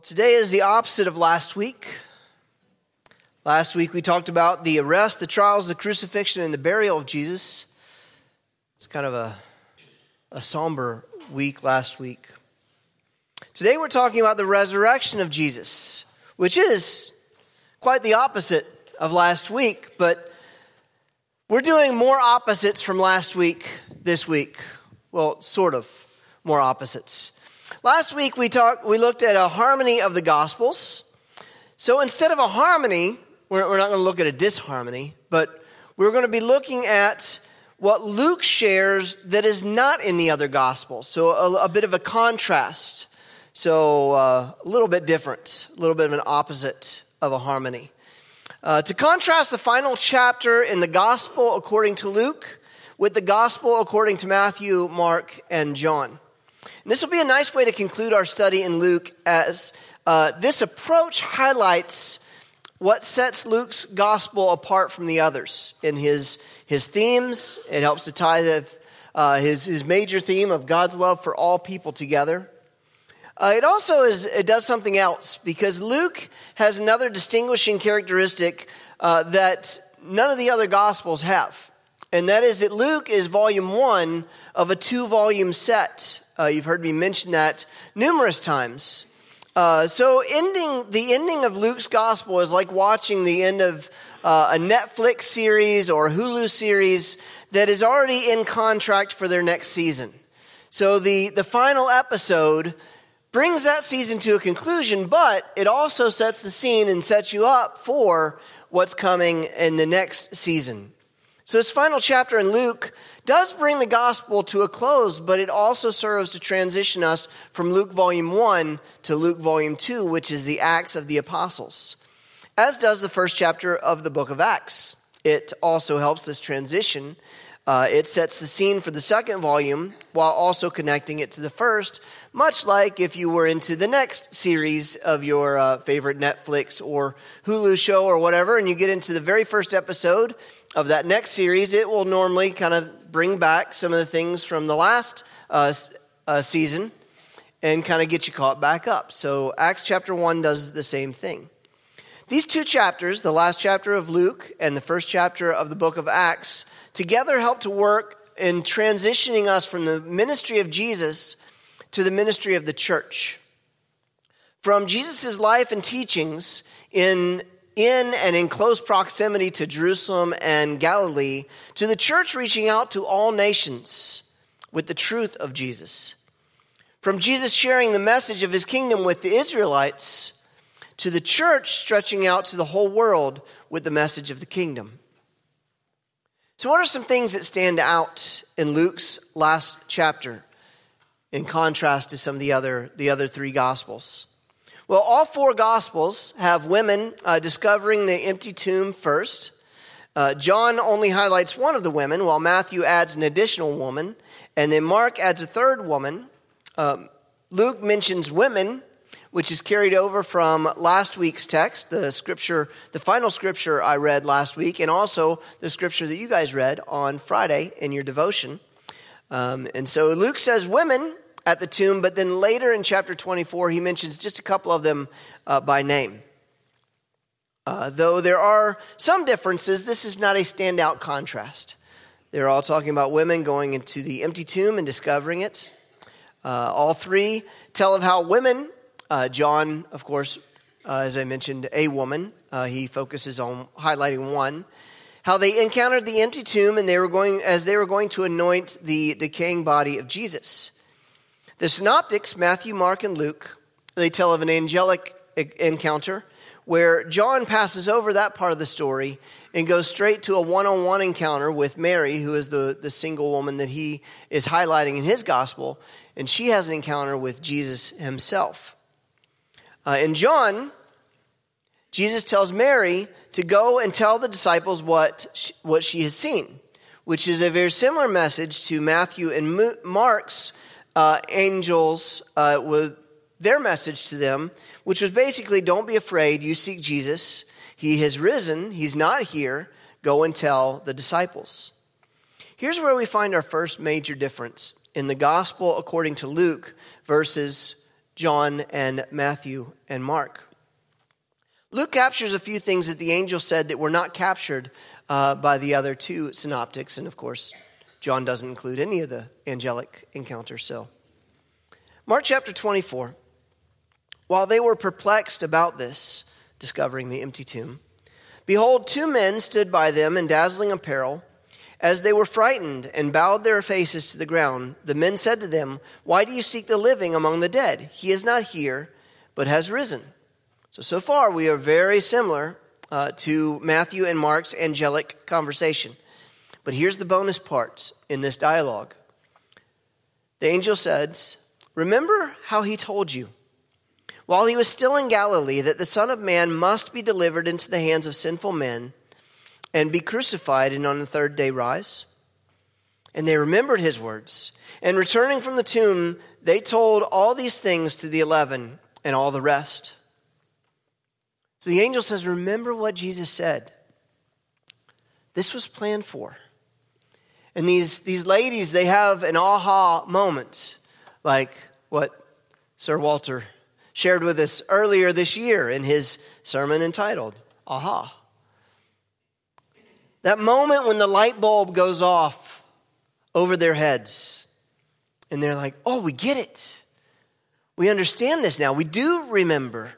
Today is the opposite of last week. Last week we talked about the arrest, the trials, the crucifixion, and the burial of Jesus. It's kind of a somber week last week. Today we're talking about the resurrection of Jesus, which is quite the opposite of last week, but we're doing more opposites from last week this week. Well, sort of more opposites. Last week we looked at a harmony of the Gospels. So instead of a harmony, we're not going to look at a disharmony, but we're going to be looking at what Luke shares that is not in the other Gospels. So a bit of a contrast. So a little bit different, a little bit of an opposite of a harmony. To contrast the final chapter in the Gospel according to Luke with the Gospel according to Matthew, Mark, and John. And this will be a nice way to conclude our study in Luke, as this approach highlights what sets Luke's gospel apart from the others in his themes. It helps to tie his major theme of God's love for all people together. It does something else, because Luke has another distinguishing characteristic that none of the other gospels have. And that is that Luke is volume 1 of a 2-volume set. You've heard me mention that numerous times. So the ending of Luke's gospel is like watching the end of a Netflix series or a Hulu series that is already in contract for their next season. So the final episode brings that season to a conclusion, but it also sets the scene and sets you up for what's coming in the next season. So this final chapter in Luke does bring the gospel to a close, but it also serves to transition us from Luke volume 1 to Luke volume 2, which is the Acts of the Apostles, as does the first chapter of the book of Acts. It also helps this transition. It sets the scene for the second volume while also connecting it to the first, much like if you were into the next series of your favorite Netflix or Hulu show or whatever, and you get into the very first episode of that next series, it will normally kind of bring back some of the things from the last season and kind of get you caught back up. So Acts chapter 1 does the same thing. These two chapters, the last chapter of Luke and the first chapter of the book of Acts, together help to work in transitioning us from the ministry of Jesus to the ministry of the church. From Jesus' life and teachings in and in close proximity to Jerusalem and Galilee, to the church reaching out to all nations with the truth of Jesus. From Jesus sharing the message of his kingdom with the Israelites, to the church stretching out to the whole world with the message of the kingdom. So what are some things that stand out in Luke's last chapter in contrast to some of the other three Gospels? Well, all four Gospels have women discovering the empty tomb first. John only highlights one of the women, while Matthew adds an additional woman, and then Mark adds a third woman. Luke mentions women, which is carried over from last week's text, the final scripture I read last week, and also the scripture that you guys read on Friday in your devotion. And so Luke says women at the tomb, but then later in chapter 24, he mentions just a couple of them by name. Though there are some differences, this is not a standout contrast. They're all talking about women going into the empty tomb and discovering it. All three tell of how women, John, of course, as I mentioned, a woman, he focuses on highlighting one, how they encountered the empty tomb and they were going to anoint the decaying body of Jesus. The synoptics, Matthew, Mark, and Luke, they tell of an angelic encounter where John passes over that part of the story and goes straight to a one-on-one encounter with Mary, who is the single woman that he is highlighting in his gospel, and she has an encounter with Jesus himself. In John, Jesus tells Mary to go and tell the disciples what she has seen, which is a very similar message to Matthew and Mark's angels with their message to them, which was basically, don't be afraid, you seek Jesus. He has risen, he's not here, go and tell the disciples. Here's where we find our first major difference in the gospel according to Luke versus John and Matthew and Mark. Luke captures a few things that the angel said that were not captured by the other two synoptics. And of course, John doesn't include any of the angelic encounters. So, Mark chapter 24. While they were perplexed about this, discovering the empty tomb, behold, two men stood by them in dazzling apparel. As they were frightened and bowed their faces to the ground, the men said to them, "Why do you seek the living among the dead? He is not here, but has risen." So far we are very similar to Matthew and Mark's angelic conversation. But here's the bonus part in this dialogue. The angel says, "Remember how he told you, while he was still in Galilee, that the Son of Man must be delivered into the hands of sinful men and be crucified and on the third day rise?" And they remembered his words. And returning from the tomb, they told all these things to the 11 and all the rest. So the angel says, remember what Jesus said. This was planned for. And these ladies, they have an aha moment, like what Sir Walter shared with us earlier this year in his sermon entitled, Aha. That moment when the light bulb goes off over their heads. And they're like, oh, we get it. We understand this now. We do remember.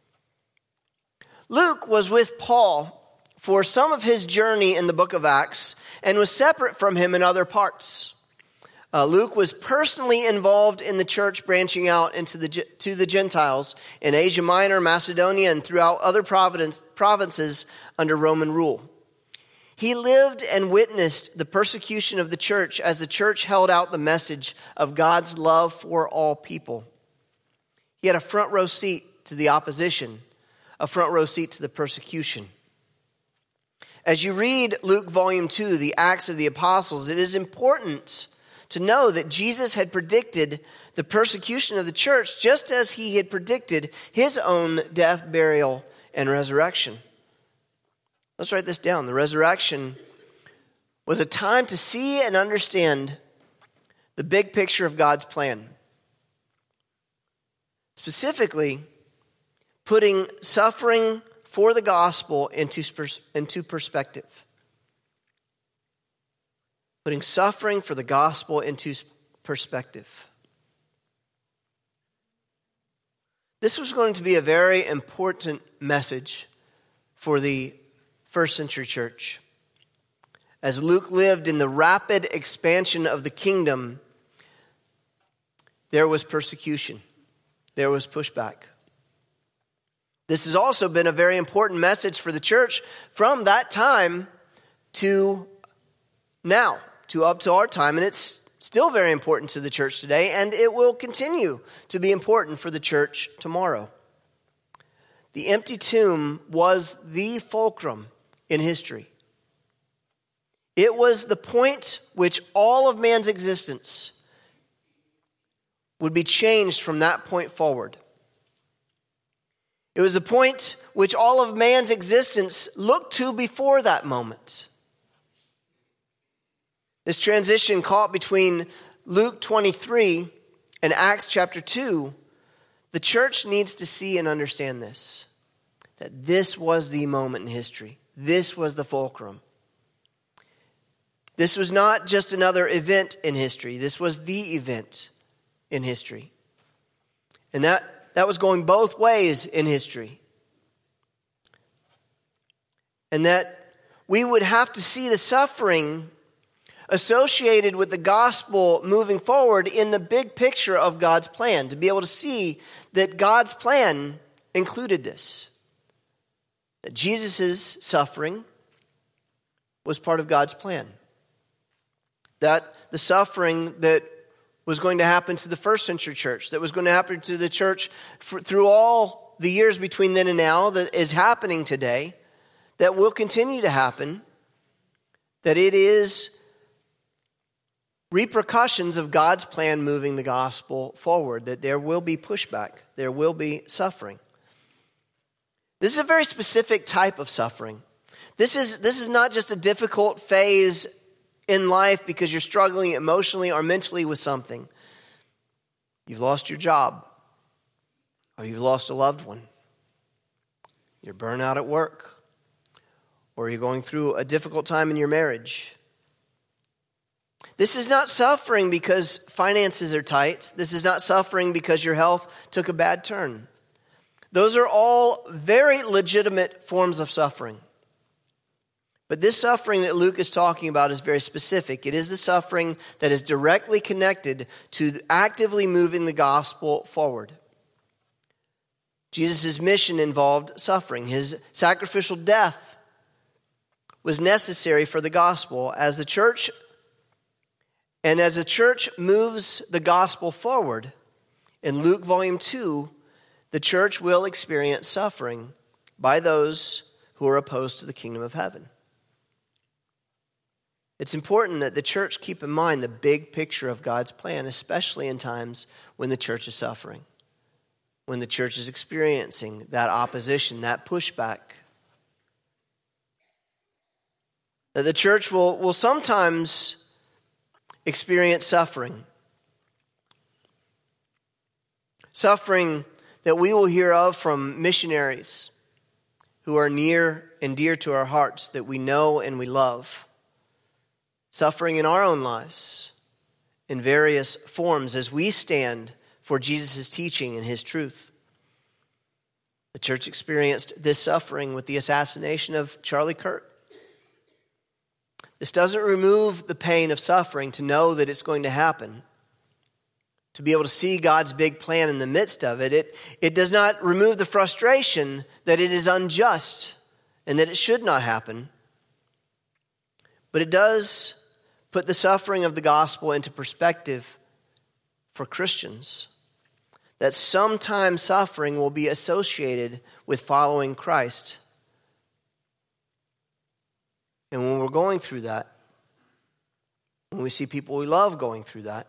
Luke was with Paul for some of his journey in the book of Acts and was separate from him in other parts. Luke was personally involved in the church branching out to the Gentiles in Asia Minor, Macedonia, and throughout other provinces under Roman rule. He lived and witnessed the persecution of the church as the church held out the message of God's love for all people. He had a front row seat to the opposition, a front row seat to the persecution. As you read Luke volume 2, the Acts of the Apostles, it is important to know that Jesus had predicted the persecution of the church just as he had predicted his own death, burial, and resurrection. Let's write this down. The resurrection was a time to see and understand the big picture of God's plan. Specifically, putting suffering for the gospel into perspective. Putting suffering for the gospel into perspective. This was going to be a very important message for the first century church. As Luke lived in the rapid expansion of the kingdom, there was persecution. There was pushback. This has also been a very important message for the church from that time to now, to up to our time. And it's still very important to the church today, and it will continue to be important for the church tomorrow. The empty tomb was the fulcrum in history. It was the point which all of man's existence would be changed from that point forward. It was the point which all of man's existence looked to before that moment. This transition caught between Luke 23 and Acts chapter 2, the church needs to see and understand this. That this was the moment in history. This was the fulcrum. This was not just another event in history. This was the event in history. And that was going both ways in history. And that we would have to see the suffering associated with the gospel moving forward in the big picture of God's plan. To be able to see that God's plan included this. That Jesus' suffering was part of God's plan. That the suffering that was going to happen to the first century church, that was going to happen to the church through all the years between then and now, that is happening today, that will continue to happen, that it is repercussions of God's plan moving the gospel forward, that there will be pushback, there will be suffering. This is a very specific type of suffering. This is not just a difficult phase in life because you're struggling emotionally or mentally with something. You've lost your job. or you've lost a loved one. You're burnt out at work, or you're going through a difficult time in your marriage. This is not suffering because finances are tight. This is not suffering because your health took a bad turn. Those are all very legitimate forms of suffering. But this suffering that Luke is talking about is very specific. It is the suffering that is directly connected to actively moving the gospel forward. Jesus' mission involved suffering. His sacrificial death was necessary for the gospel. As the church moves the gospel forward, in Luke volume 2, the church will experience suffering by those who are opposed to the kingdom of heaven. It's important that the church keep in mind the big picture of God's plan, especially in times when the church is suffering, when the church is experiencing that opposition, that pushback. That the church will sometimes experience suffering. Suffering that we will hear of from missionaries who are near and dear to our hearts, that we know and we love. Suffering in our own lives in various forms as we stand for Jesus' teaching and his truth. The church experienced this suffering with the assassination of Charlie Kirk. This doesn't remove the pain of suffering to know that it's going to happen. To be able to see God's big plan in the midst of it. It does not remove the frustration that it is unjust and that it should not happen. But it does put the suffering of the gospel into perspective for Christians. That sometimes suffering will be associated with following Christ. And when we're going through that, when we see people we love going through that,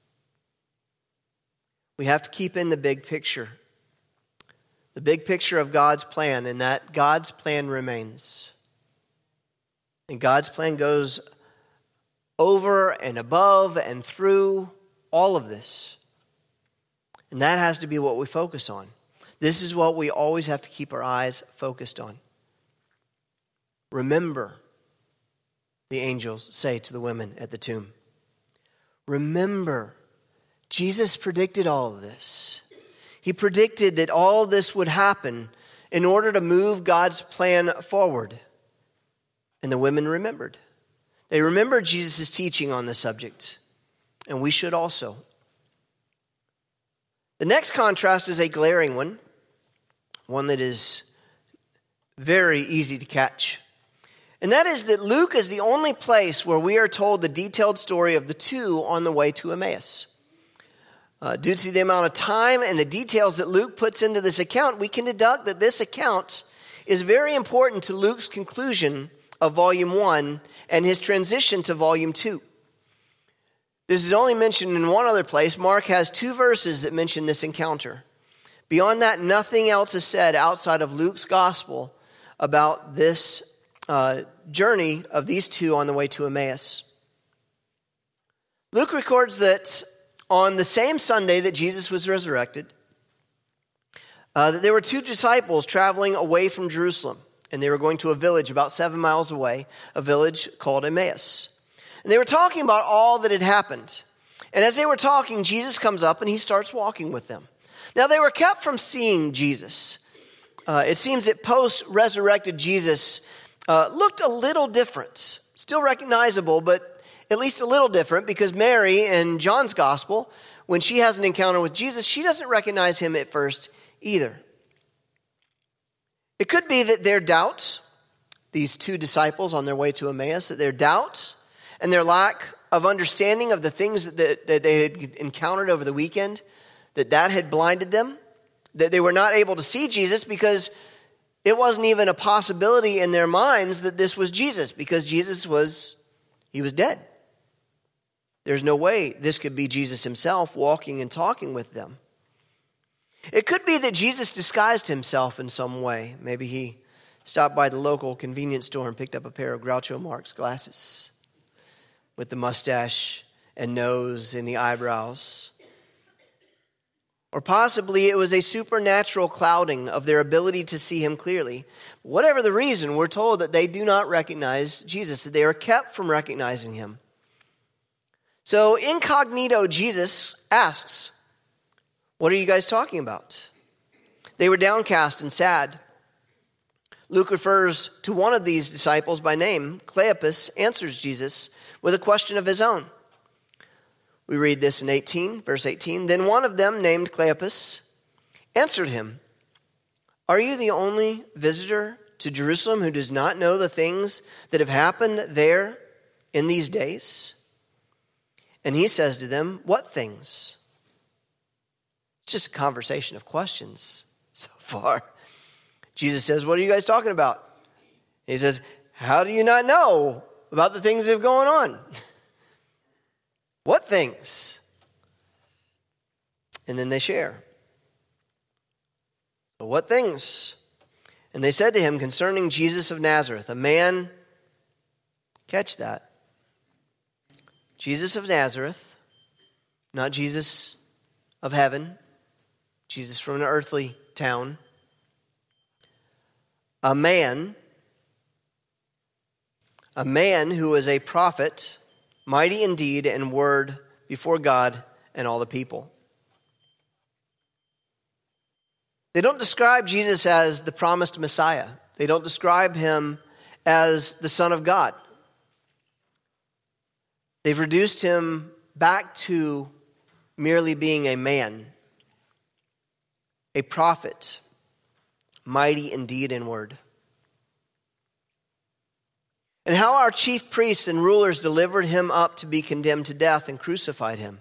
we have to keep in the big picture. The big picture of God's plan, and that God's plan remains. And God's plan goes over and above and through all of this. And that has to be what we focus on. This is what we always have to keep our eyes focused on. Remember, the angels say to the women at the tomb. Remember, Jesus predicted all of this. He predicted that all this would happen in order to move God's plan forward. And the women remembered. They remembered Jesus' teaching on the subject. And we should also. The next contrast is a glaring one that is very easy to catch. And that is that Luke is the only place where we are told the detailed story of the two on the way to Emmaus. Due to the amount of time and the details that Luke puts into this account, we can deduct that this account is very important to Luke's conclusion of Volume 1 and his transition to Volume 2. This is only mentioned in one other place. Mark has 2 verses that mention this encounter. Beyond that, nothing else is said outside of Luke's gospel about this journey of these two on the way to Emmaus. Luke records that on the same Sunday that Jesus was resurrected, that there were 2 disciples traveling away from Jerusalem, and they were going to a village about 7 miles away, a village called Emmaus. And they were talking about all that had happened. And as they were talking, Jesus comes up and he starts walking with them. Now, they were kept from seeing Jesus. It seems that post-resurrected Jesus looked a little different. Still recognizable, but at least a little different, because Mary in John's gospel, when she has an encounter with Jesus, she doesn't recognize him at first either. It could be that their doubt, these 2 disciples on their way to Emmaus, that their doubt and their lack of understanding of the things that they had encountered over the weekend, that had blinded them, that they were not able to see Jesus because it wasn't even a possibility in their minds that this was Jesus, because Jesus was dead. There's no way this could be Jesus himself walking and talking with them. It could be that Jesus disguised himself in some way. Maybe he stopped by the local convenience store and picked up a pair of Groucho Marx glasses with the mustache and nose and the eyebrows. Or possibly it was a supernatural clouding of their ability to see him clearly. Whatever the reason, we're told that they do not recognize Jesus, that they are kept from recognizing him. So incognito, Jesus asks, "What are you guys talking about?" They were downcast and sad. Luke refers to one of these disciples by name. Cleopas answers Jesus with a question of his own. We read this in verse 18. Then one of them, named Cleopas, answered him, "Are you the only visitor to Jerusalem who does not know the things that have happened there in these days?" And he says to them, "What things?" It's just a conversation of questions so far. Jesus says, "What are you guys talking about?" He says, "How do you not know about the things that have gone on?" "What things?" And then they share. "So what things?" And they said to him concerning Jesus of Nazareth, a man, catch that, Jesus of Nazareth, not Jesus of heaven, Jesus from an earthly town, a man who was a prophet, mighty in deed and word before God and all the people. They don't describe Jesus as the promised Messiah. They don't describe him as the Son of God. They've reduced him back to merely being a man, a prophet, mighty in deed and word. And how our chief priests and rulers delivered him up to be condemned to death and crucified him.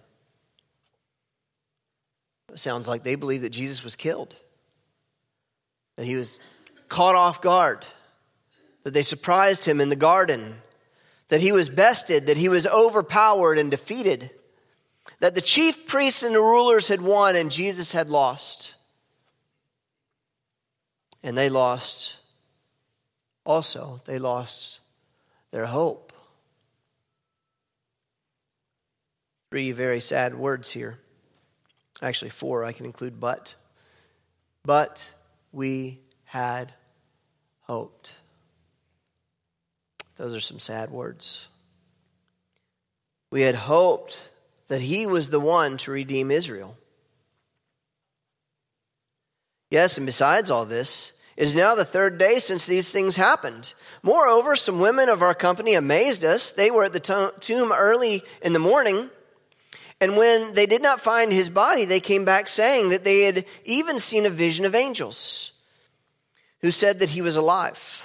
It sounds like they believe that Jesus was killed, that he was caught off guard, that they surprised him in the garden, that he was bested, that he was overpowered and defeated, that the chief priests and the rulers had won and Jesus had lost. And they lost their hope. 3 very sad words here. Actually 4, I can include but. But we had hoped. Those are some sad words. We had hoped that he was the one to redeem Israel. Yes, and besides all this, it is now the 3rd day since these things happened. Moreover, some women of our company amazed us. They were at the tomb early in the morning, and when they did not find his body, they came back saying that they had even seen a vision of angels who said that he was alive.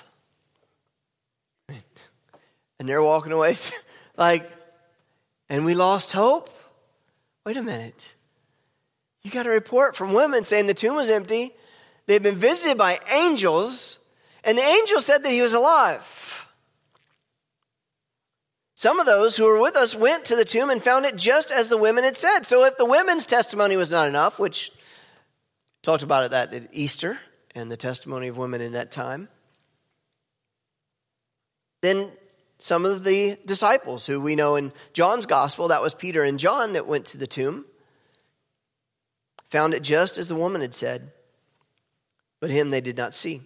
And they're walking away like, and we lost hope? Wait a minute. You got a report from women saying the tomb was empty. They've been visited by angels, and the angel said that he was alive. Some of those who were with us went to the tomb and found it just as the women had said. So if the women's testimony was not enough, which talked about it that at Easter and the testimony of women in that time, then some of the disciples who we know in John's gospel, that was Peter and John that went to the tomb, found it just as the woman had said, but him they did not see.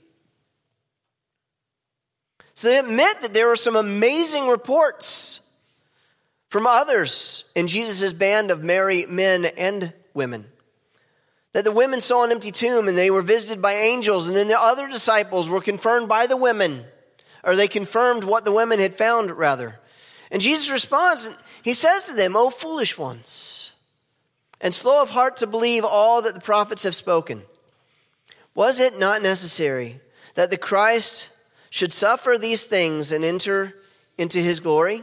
So they admit that there were some amazing reports from others in Jesus' band of merry men and women. That the women saw an empty tomb and they were visited by angels, and then the other disciples were confirmed by the women, or they confirmed what the women had found, rather. And Jesus responds, he says to them, "O foolish ones, and slow of heart to believe all that the prophets have spoken. Was it not necessary that the Christ should suffer these things and enter into his glory?"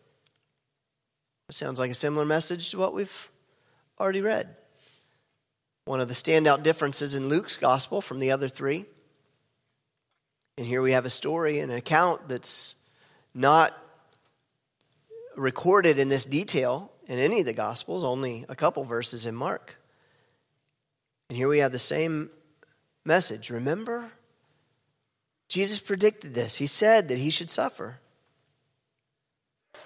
It sounds like a similar message to what we've already read. One of the standout differences in Luke's gospel from the other 3. And here we have a story, an account that's not recorded in this detail in any of the Gospels, only a couple verses in Mark. And here we have the same message. Remember? Jesus predicted this. He said that he should suffer.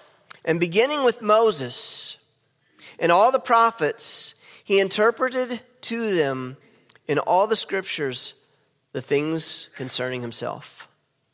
And beginning with Moses and all the prophets, he interpreted to them in all the scriptures the things concerning himself.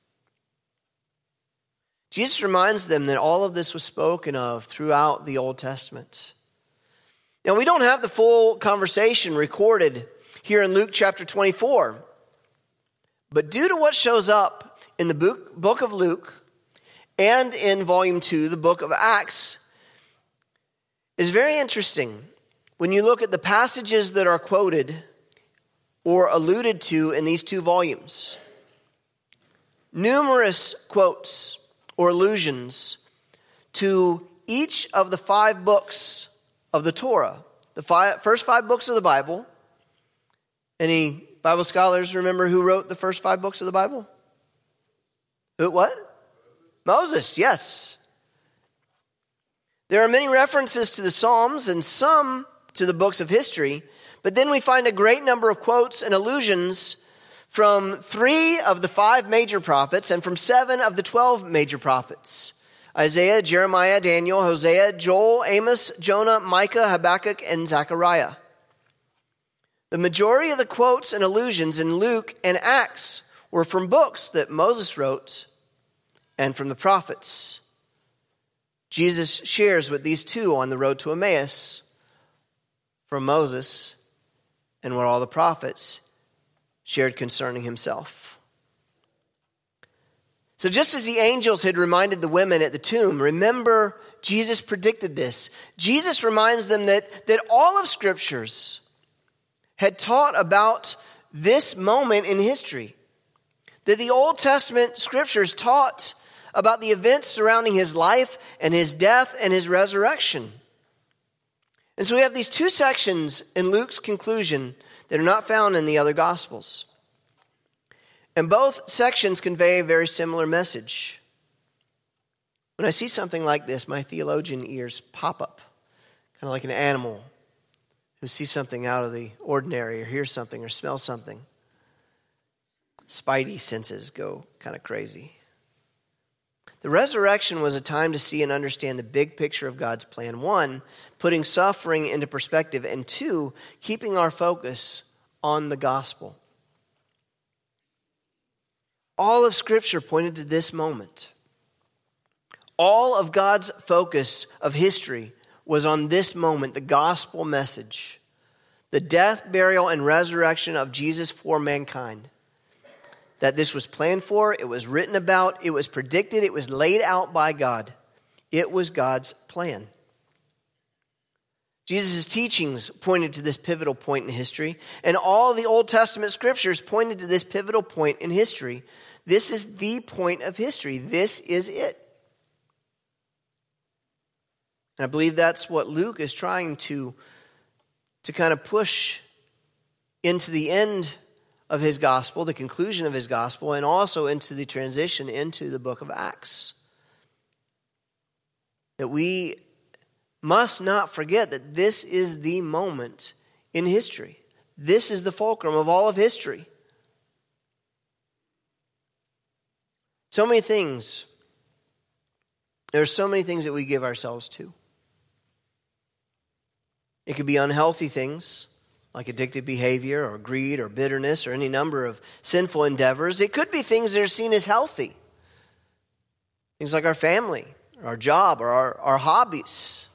Jesus reminds them that all of this was spoken of throughout the Old Testament. Now, we don't have the full conversation recorded here in Luke chapter 24, but due to what shows up in the book of Luke and in volume 2, the book of Acts, is very interesting when you look at the passages that are quoted or alluded to in these two volumes. Numerous quotes or allusions to each of the 5 books of the Torah, the first 5 books of the Bible. Any Bible scholars remember who wrote the first 5 books of the Bible? Who, what? Moses, yes. There are many references to the Psalms and some to the books of history, but then we find a great number of quotes and allusions from 3 of the 5 major prophets and from 7 of the 12 major prophets: Isaiah, Jeremiah, Daniel, Hosea, Joel, Amos, Jonah, Micah, Habakkuk, and Zechariah. The majority of the quotes and allusions in Luke and Acts were from books that Moses wrote and from the prophets. Jesus shares with these two on the road to Emmaus from Moses and what all the prophets shared concerning himself. So just as the angels had reminded the women at the tomb, remember, Jesus predicted this. Jesus reminds them that all of Scriptures had taught about this moment in history. That the Old Testament Scriptures taught about the events surrounding his life and his death and his resurrection. And so we have these 2 sections in Luke's conclusion that are not found in the other Gospels. And both sections convey a very similar message. When I see something like this, my theologian ears pop up, kind of like an animal who sees something out of the ordinary or hears something or smells something. Spidey senses go kind of crazy. The resurrection was a time to see and understand the big picture of God's plan. 1, putting suffering into perspective, and 2, keeping our focus on the gospel. All of Scripture pointed to this moment. All of God's focus of history was on this moment, the gospel message, the death, burial, and resurrection of Jesus for mankind. That this was planned for, it was written about, it was predicted, it was laid out by God. It was God's plan. Jesus' teachings pointed to this pivotal point in history, and all the Old Testament Scriptures pointed to this pivotal point in history. This is the point of history. This is it. And I believe that's what Luke is trying to kind of push into the end of his gospel, the conclusion of his gospel, and also into the transition into the book of Acts. That we must not forget that this is the moment in history. This is the fulcrum of all of history. So many things. There are so many things that we give ourselves to. It could be unhealthy things, like addictive behavior or greed or bitterness or any number of sinful endeavors. It could be things that are seen as healthy. Things like our family, or our job, or our hobbies.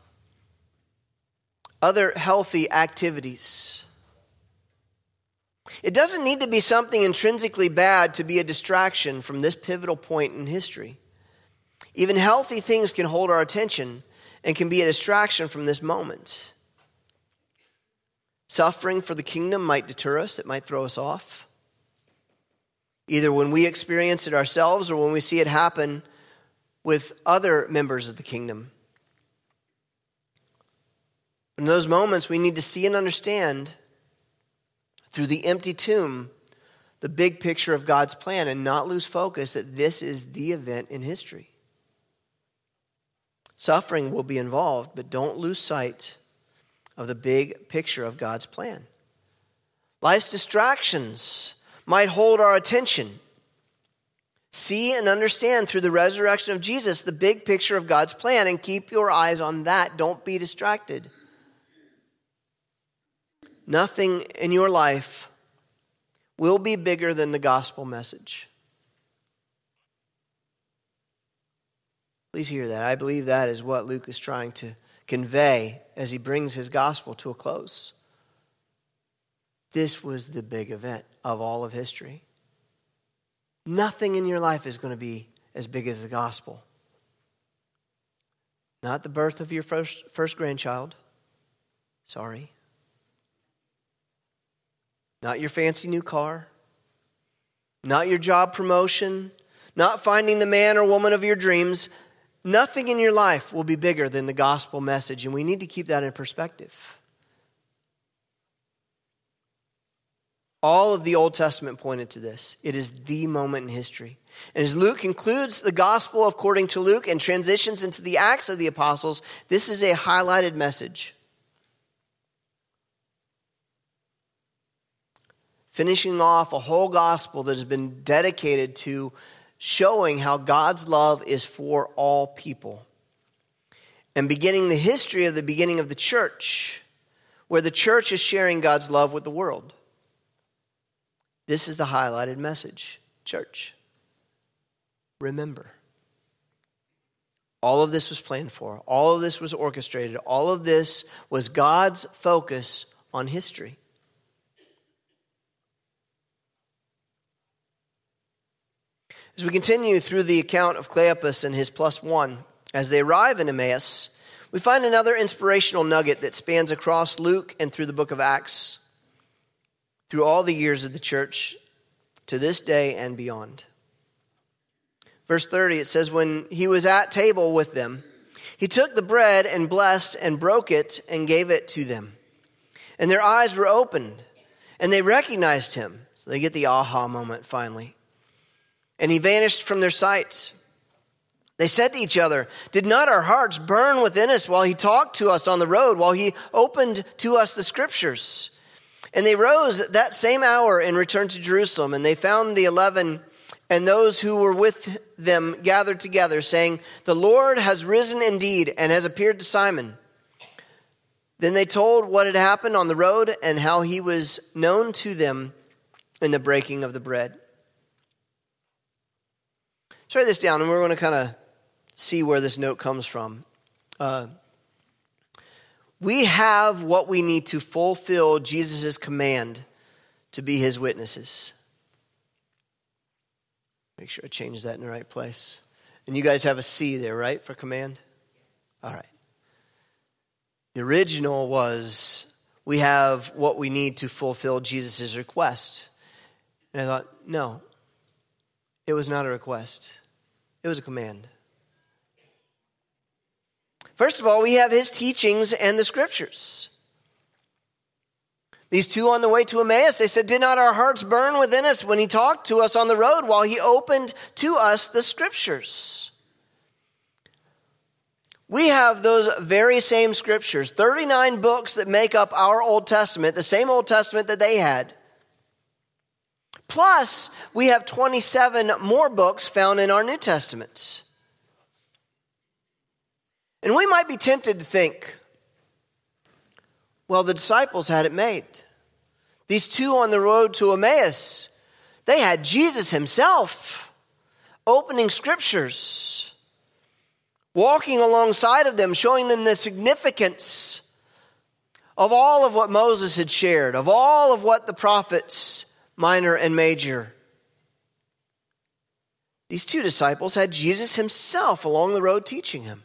Other healthy activities. It doesn't need to be something intrinsically bad to be a distraction from this pivotal point in history. Even healthy things can hold our attention and can be a distraction from this moment. Suffering for the kingdom might deter us. It might throw us off. Either when we experience it ourselves or when we see it happen with other members of the kingdom. In those moments, we need to see and understand through the empty tomb the big picture of God's plan and not lose focus that this is the event in history. Suffering will be involved, but don't lose sight of the big picture of God's plan. Life's distractions might hold our attention. See and understand through the resurrection of Jesus the big picture of God's plan and keep your eyes on that. Don't be distracted. nothing in your life will be bigger than the gospel message. Please hear that. I believe that is what Luke is trying to convey as he brings his gospel to a close. This was the big event of all of history. Nothing in your life is going to be as big as the gospel. Not the birth of your first grandchild. Sorry. Not your fancy new car. Not your job promotion. Not finding the man or woman of your dreams. Nothing in your life will be bigger than the gospel message, and we need to keep that in perspective. All of the Old Testament pointed to this. It is the moment in history. And as Luke concludes the gospel according to Luke and transitions into the Acts of the Apostles, this is a highlighted message. Finishing off a whole gospel that has been dedicated to showing how God's love is for all people. And beginning the history of the beginning of the church, where the church is sharing God's love with the world. This is the highlighted message. Church, remember. All of this was planned for. All of this was orchestrated. All of this was God's focus on history. As we continue through the account of Cleopas and his +1, as they arrive in Emmaus, we find another inspirational nugget that spans across Luke and through the book of Acts, through all the years of the church, to this day and beyond. Verse 30, it says, when he was at table with them, he took the bread and blessed and broke it and gave it to them. And their eyes were opened, and they recognized him. So they get the aha moment finally. And he vanished from their sight. They said to each other, did not our hearts burn within us while he talked to us on the road, while he opened to us the scriptures? And they rose that same hour and returned to Jerusalem. And they found the 11 and those who were with them gathered together, saying, the Lord has risen indeed and has appeared to Simon. Then they told what had happened on the road and how he was known to them in the breaking of the bread. Let's write this down, and we're going to kind of see where this note comes from. We have what we need to fulfill Jesus' command to be his witnesses. Make sure I change that in the right place. And you guys have a C there, right, for command? All right. The original was, we have what we need to fulfill Jesus' request. And I thought, no, it was not a request. It was a command. First of all, we have his teachings and the scriptures. These two on the way to Emmaus, they said, did not our hearts burn within us when he talked to us on the road while he opened to us the scriptures? We have those very same scriptures, 39 books that make up our Old Testament, the same Old Testament that they had. Plus, we have 27 more books found in our New Testament. And we might be tempted to think, well, the disciples had it made. These two on the road to Emmaus, they had Jesus himself opening scriptures, walking alongside of them, showing them the significance of all of what Moses had shared, of all of what the prophets, minor and major. These two disciples had Jesus himself along the road teaching him.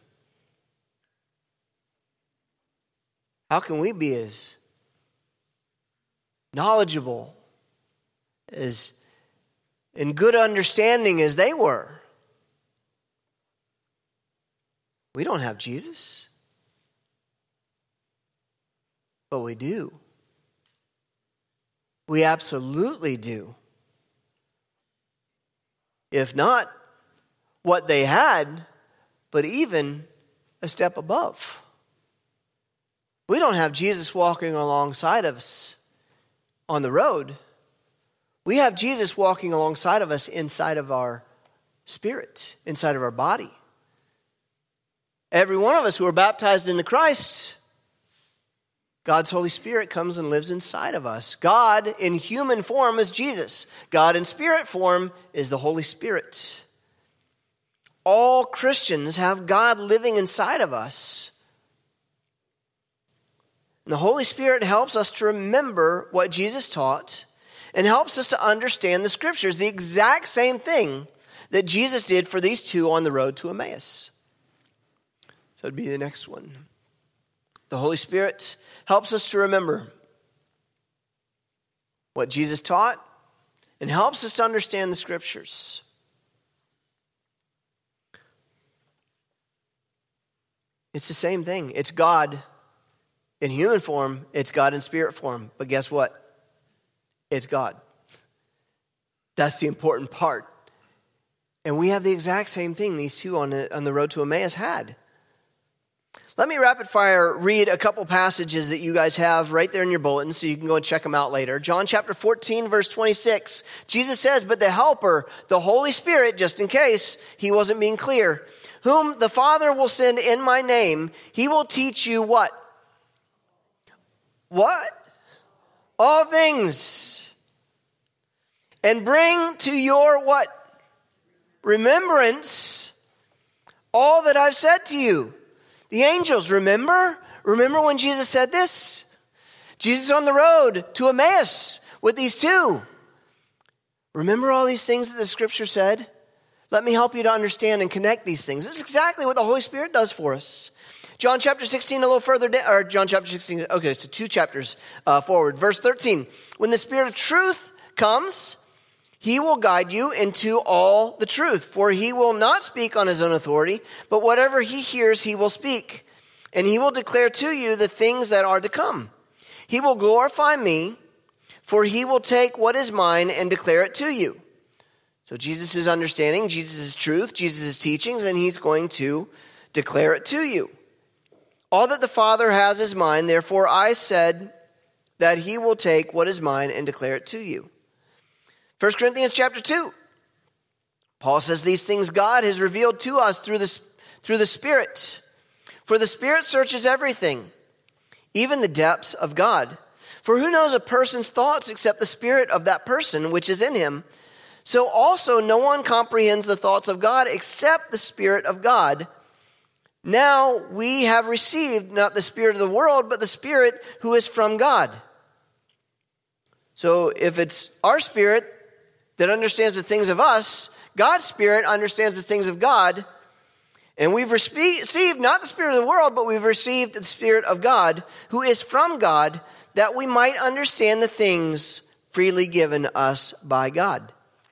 How can we be as knowledgeable, as in good understanding as they were? We don't have Jesus, but we do. We absolutely do. If not what they had, but even a step above. We don't have Jesus walking alongside of us on the road. We have Jesus walking alongside of us inside of our spirit, inside of our body. Every one of us who are baptized into Christ, God's Holy Spirit comes and lives inside of us. God in human form is Jesus. God in spirit form is the Holy Spirit. All Christians have God living inside of us. And the Holy Spirit helps us to remember what Jesus taught and helps us to understand the Scriptures, the exact same thing that Jesus did for these two on the road to Emmaus. So it'd be the next one. The Holy Spirit helps us to remember what Jesus taught and helps us to understand the Scriptures. It's the same thing. It's God in human form. It's God in spirit form. But guess what? It's God. That's the important part. And we have the exact same thing these two on the road to Emmaus had. Let me rapid fire read a couple passages that you guys have right there in your bulletin so you can go and check them out later. John chapter 14, verse 26. Jesus says, "But the Helper, the Holy Spirit," just in case he wasn't being clear, "whom the Father will send in my name, he will teach you" what? What? "All things. And bring to your" what? "Remembrance all that I've said to you." The angels, remember? Remember when Jesus said this? Jesus on the road to Emmaus with these two. Remember all these things that the Scripture said? Let me help you to understand and connect these things. This is exactly what the Holy Spirit does for us. John chapter 16, a little further down, or John chapter 16, okay, so 2 chapters forward. Verse 13, "When the Spirit of truth comes, he will guide you into all the truth, for he will not speak on his own authority, but whatever he hears, he will speak. And he will declare to you the things that are to come. He will glorify me, for he will take what is mine and declare it to you." So Jesus is understanding, Jesus' truth, Jesus' teachings, and he's going to declare it to you. "All that the Father has is mine, therefore I said that he will take what is mine and declare it to you." 1 Corinthians chapter 2. Paul says these things God has revealed to us through the Spirit. "For the Spirit searches everything, even the depths of God. For who knows a person's thoughts except the spirit of that person which is in him? So also no one comprehends the thoughts of God except the Spirit of God. Now we have received not the spirit of the world, but the Spirit who is from God." So if it's our spirit that understands the things of us, God's Spirit understands the things of God. And we've received not the spirit of the world, but we've received the Spirit of God, who is from God, that we might understand the things freely given us by God.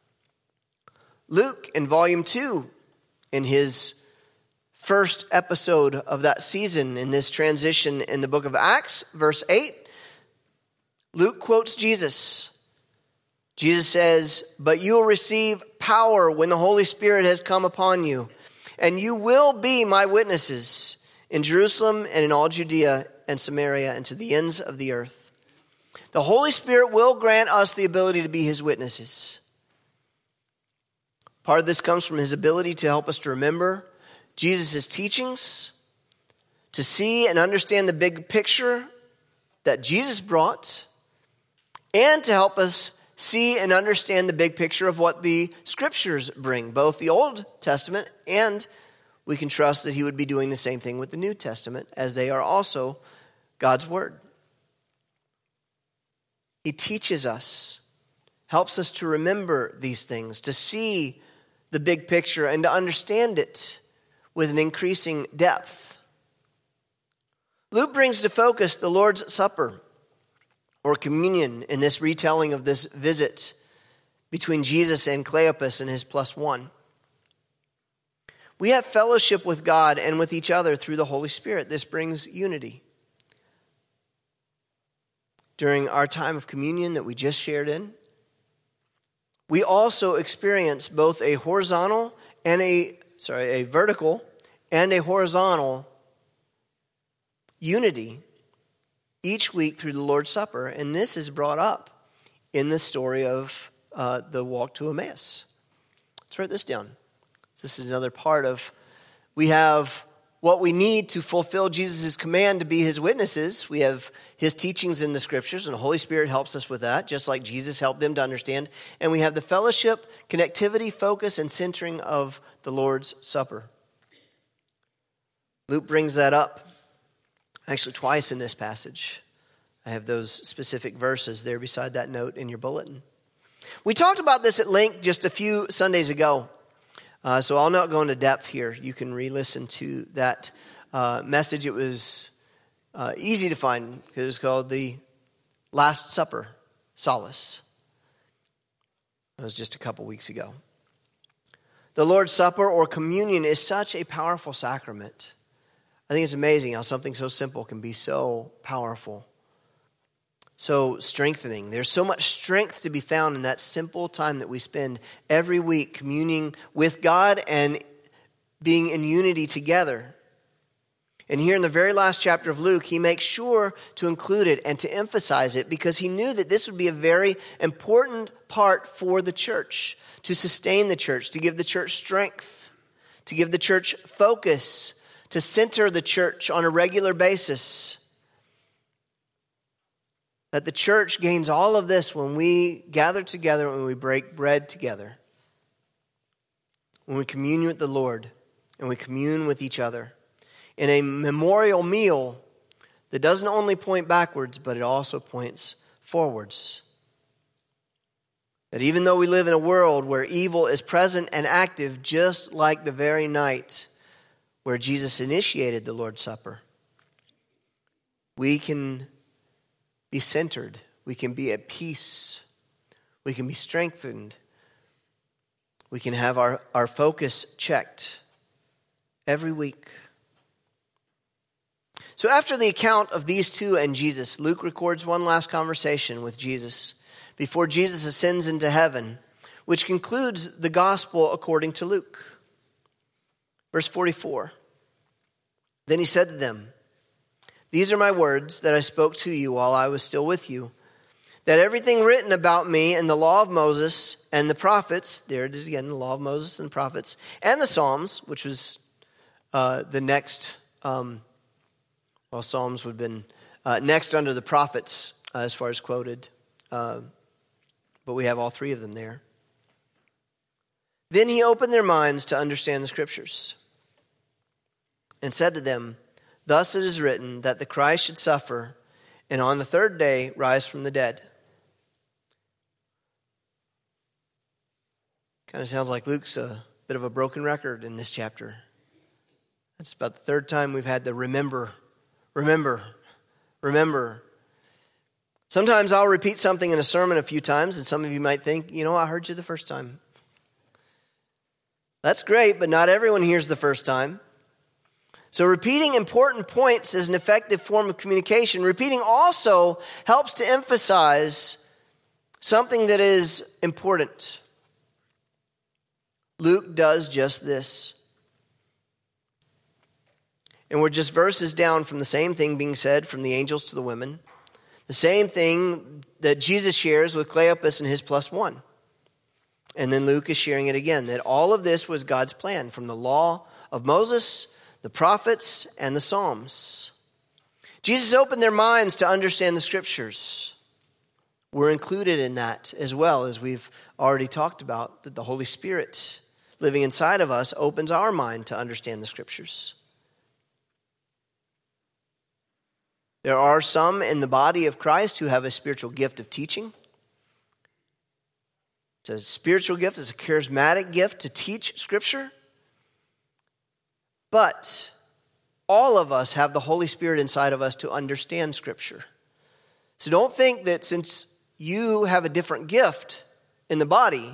Luke, in volume 2, in his first episode of that season, in this transition in the book of Acts, verse 8, Luke quotes Jesus. Jesus says, "But you will receive power when the Holy Spirit has come upon you, and you will be my witnesses in Jerusalem and in all Judea and Samaria and to the ends of the earth." The Holy Spirit will grant us the ability to be his witnesses. Part of this comes from his ability to help us to remember Jesus' teachings, to see and understand the big picture that Jesus brought, and to help us see and understand the big picture of what the Scriptures bring, both the Old Testament, and we can trust that he would be doing the same thing with the New Testament, as they are also God's Word. He teaches us, helps us to remember these things, to see the big picture and to understand it with an increasing depth. Luke brings to focus the Lord's Supper, or communion, in this retelling of this visit between Jesus and Cleopas and his plus one. We have fellowship with God and with each other through the Holy Spirit. This brings unity. During our time of communion that we just shared in, we also experience both a vertical and a horizontal unity each week through the Lord's Supper, and this is brought up in the story of the walk to Emmaus. Let's write this down. This is another part of, we have what we need to fulfill Jesus' command to be his witnesses. We have his teachings in the scriptures, and the Holy Spirit helps us with that, just like Jesus helped them to understand. And we have the fellowship, connectivity, focus, and centering of the Lord's Supper. Luke brings that up actually twice in this passage. I have those specific verses there beside that note in your bulletin. We talked about this at length just a few Sundays ago. So I'll not go into depth here. You can re-listen to that message. It was easy to find because it was called the Last Supper, Solace. It was just a couple weeks ago. The Lord's Supper or communion is such a powerful sacrament. I think it's amazing how something so simple can be so powerful, so strengthening. There's so much strength to be found in that simple time that we spend every week communing with God and being in unity together. And here in the very last chapter of Luke, he makes sure to include it and to emphasize it because he knew that this would be a very important part for the church, to sustain the church, to give the church strength, to give the church focus, to center the church on a regular basis. That the church gains all of this when we gather together, when we break bread together, when we commune with the Lord and we commune with each other in a memorial meal that doesn't only point backwards, but it also points forwards. That even though we live in a world where evil is present and active, just like the very night where Jesus initiated the Lord's Supper, we can be centered. We can be at peace. We can be strengthened. We can have our focus checked every week. So after the account of these two and Jesus, Luke records one last conversation with Jesus before Jesus ascends into heaven, which concludes the gospel according to Luke. Verse 44. Then he said to them, "These are my words that I spoke to you while I was still with you, that everything written about me in the law of Moses and the prophets," there it is again, the law of Moses and the prophets, and the Psalms, which was the next, Psalms would have been next under the prophets as far as quoted, but we have all three of them there. Then he opened their minds to understand the scriptures and said to them, "Thus it is written that the Christ should suffer and on the third day rise from the dead." Kind of sounds like Luke's a bit of a broken record in this chapter. That's about the third time we've had the remember. Sometimes I'll repeat something in a sermon a few times, and some of you might think, I heard you the first time. That's great, but not everyone hears the first time. So repeating important points is an effective form of communication. Repeating also helps to emphasize something that is important. Luke does just this. And we're just verses down from the same thing being said from the angels to the women. The same thing that Jesus shares with Cleopas and his +1. And then Luke is sharing it again, that all of this was God's plan from the law of Moses, the prophets, and the Psalms. Jesus opened their minds to understand the scriptures. We're included in that as well, as we've already talked about, that the Holy Spirit living inside of us opens our mind to understand the scriptures. There are some in the body of Christ who have a spiritual gift of teaching. It's a spiritual gift, it's a charismatic gift to teach scripture. But all of us have the Holy Spirit inside of us to understand scripture. So don't think that since you have a different gift in the body,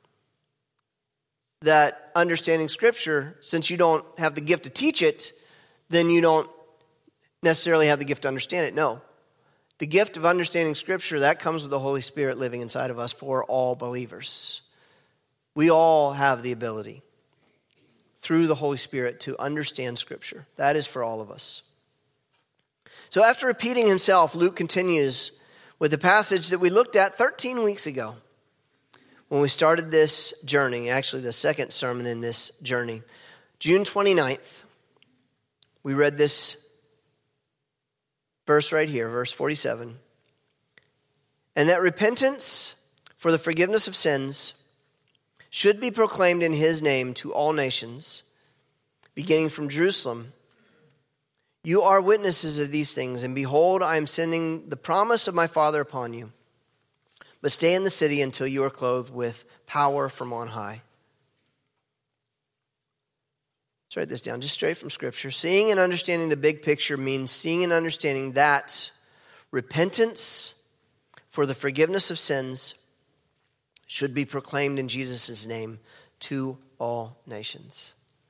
that understanding scripture, since you don't have the gift to teach it, then you don't necessarily have the gift to understand it. No. The gift of understanding scripture, that comes with the Holy Spirit living inside of us for all believers. We all have the ability through the Holy Spirit to understand scripture. That is for all of us. So after repeating himself, Luke continues with the passage that we looked at 13 weeks ago when we started this journey, actually the second sermon in this journey. June 29th, We read this verse right here, verse 47. And that repentance for the forgiveness of sins should be proclaimed in his name to all nations, beginning from Jerusalem. You are witnesses of these things, and behold, I am sending the promise of my Father upon you. But stay in the city until you are clothed with power from on high. Let's write this down, just straight from Scripture. Seeing and understanding the big picture means seeing and understanding that repentance for the forgiveness of sins should be proclaimed in Jesus' name to all nations.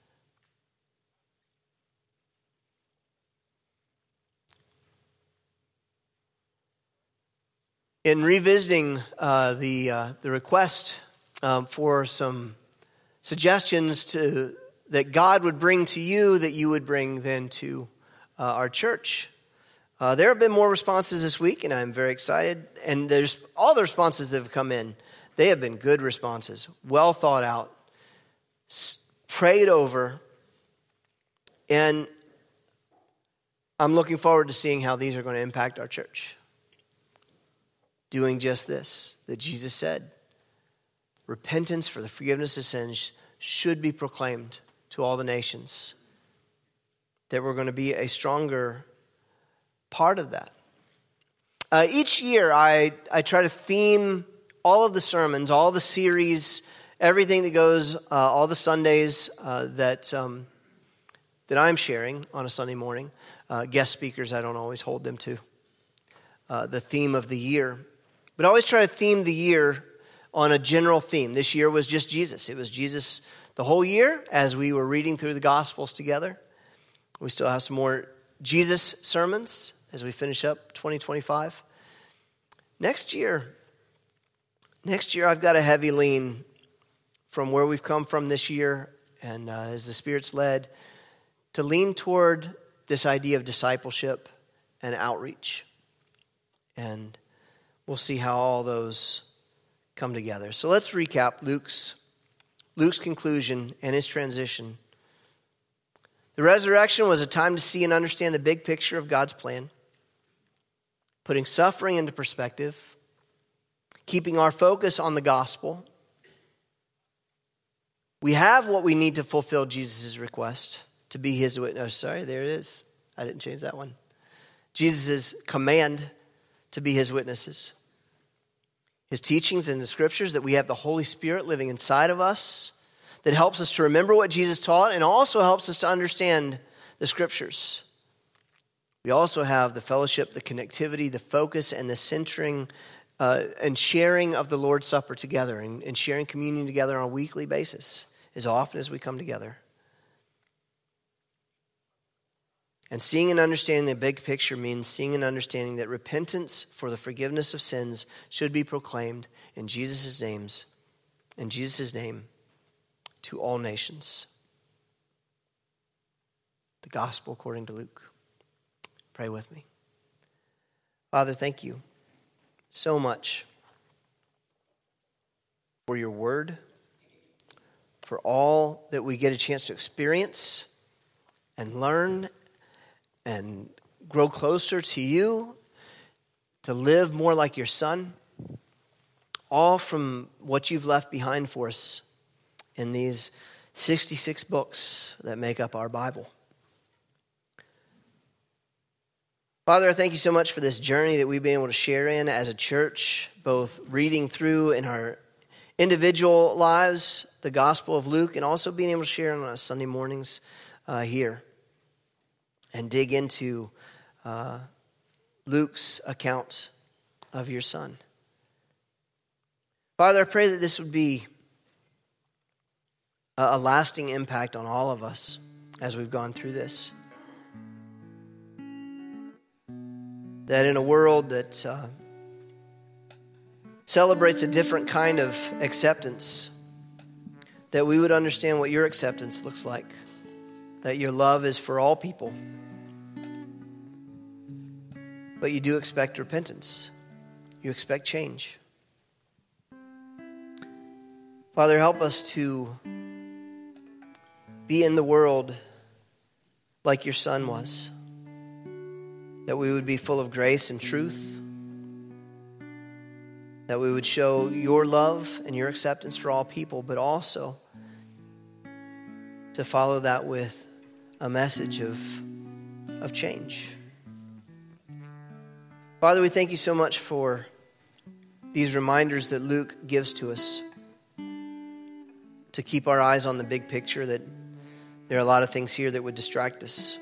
In revisiting the request for some suggestions that God would bring to you, that you would bring then to our church, there have been more responses this week, and I'm very excited. And there's all the responses that have come in. They have been good responses, well thought out, prayed over, and I'm looking forward to seeing how these are going to impact our church. Doing just this, that Jesus said, repentance for the forgiveness of sins should be proclaimed to all the nations, that we're going to be a stronger part of that. Each year I try to theme all of the sermons, all the series, everything that goes, all the Sundays that I'm sharing on a Sunday morning. Guest speakers, I don't always hold them to the theme of the year. But I always try to theme the year on a general theme. This year was just Jesus. It was Jesus the whole year as we were reading through the Gospels together. We still have some more Jesus sermons as we finish up 2025. Next year I've got a heavy lean from where we've come from this year, and as the Spirit's led, to lean toward this idea of discipleship and outreach. And we'll see how all those come together. So let's recap Luke's conclusion and his transition. The resurrection was a time to see and understand the big picture of God's plan, putting suffering into perspective, keeping our focus on the gospel. We have what we need to fulfill Jesus' request to be his witness. Sorry, there it is. I didn't change that one. Jesus' command to be his witnesses. His teachings in the Scriptures, that we have the Holy Spirit living inside of us, that helps us to remember what Jesus taught and also helps us to understand the Scriptures. We also have the fellowship, the connectivity, the focus, and the centering and sharing of the Lord's Supper together and sharing communion together on a weekly basis as often as we come together. And seeing and understanding the big picture means seeing and understanding that repentance for the forgiveness of sins should be proclaimed in Jesus' name to all nations. The gospel according to Luke. Pray with me. Father, thank you so much for your word, for all that we get a chance to experience and learn and grow closer to you, to live more like your Son, all from what you've left behind for us in these 66 books that make up our Bible. Father, I thank you so much for this journey that we've been able to share in as a church, both reading through in our individual lives the Gospel of Luke and also being able to share on our Sunday mornings here. And dig into Luke's account of your Son. Father, I pray that this would be a lasting impact on all of us as we've gone through this. That in a world that celebrates a different kind of acceptance, that we would understand what your acceptance looks like. That your love is for all people. But you do expect repentance. You expect change. Father, help us to be in the world like your Son was. That we would be full of grace and truth. That we would show your love and your acceptance for all people, but also to follow that with a message of change. Father, we thank you so much for these reminders that Luke gives to us to keep our eyes on the big picture, that there are a lot of things here that would distract us.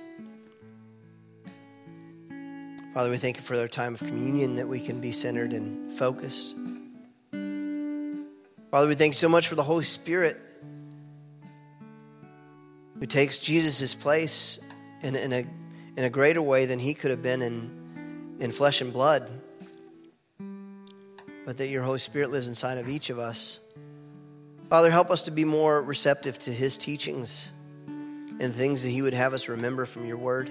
Father, we thank you for our time of communion, that we can be centered and focused. Father, we thank you so much for the Holy Spirit who takes Jesus' place in a greater way than he could have been in flesh and blood. But that your Holy Spirit lives inside of each of us. Father, help us to be more receptive to his teachings and things that he would have us remember from your word.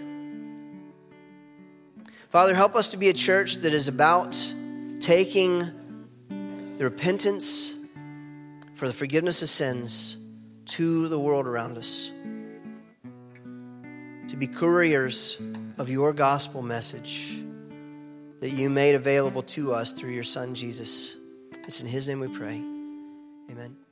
Father, help us to be a church that is about taking the repentance for the forgiveness of sins to the world around us. To be couriers of your gospel message that you made available to us through your Son, Jesus. It's in his name we pray. Amen.